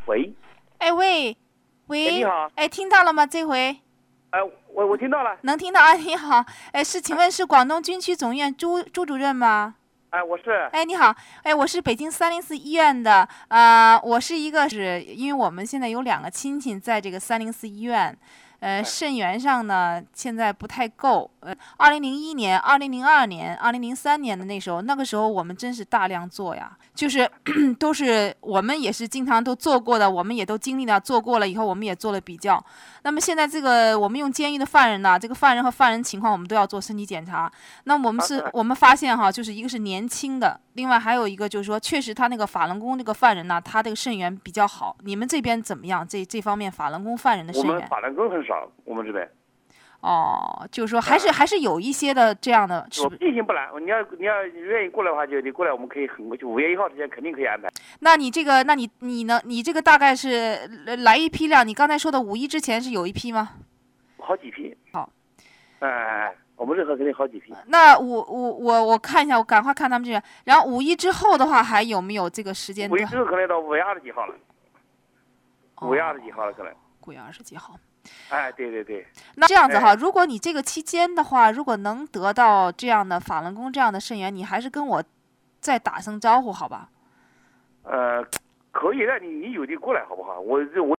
喂， 哎喂，喂， 你好， 哎，听到了吗？这回我听到了， 能听到啊？你好，哎，请问是广东军区总医院朱主任吗？ 我是， 哎，你好，哎，我是北京304医院的，我是因为我们现在有2个亲戚在这个304医院，肾源上呢现在不太够，2001年、2002年、2003年的那个时候我们真是大量做呀，就是都是我们也是经常都做过的，我们也都经历了做过了以后，我们也做了比较。那么现在这个我们用监狱的犯人呢，这个犯人和犯人情况我们都要做身体检查。那我们发现哈，就是一个是年轻的，另外还有一个就是说，确实他那个法轮功这个犯人呢，他这个肾源比较好。你们这边怎么样？这方面法轮功犯人的肾源？ 我们法轮功很少，我们这边。 哦，就是说还是有一些的这样的。 我毕竟不难，你要愿意过来的话，你过来，我们可以就5月1号之前肯定可以安排。 那你这个，你这个大概是来一批量？你刚才说的5·1之前是有一批吗？ 好几批。 好。 我们这肯定好几批。 那我看一下，我赶快看他们这边。然后5·1之后的话，还有没有这个时间段？5·1 之后可能到5月20几号了。5月20几号了，可能。 5月20几号。 对。 那这样子哈，如果你这个期间的话，如果能得到这样的法轮功这样的肾源，你还是跟我再打声招呼，好吧？ 可以的，你有的过来好不好？我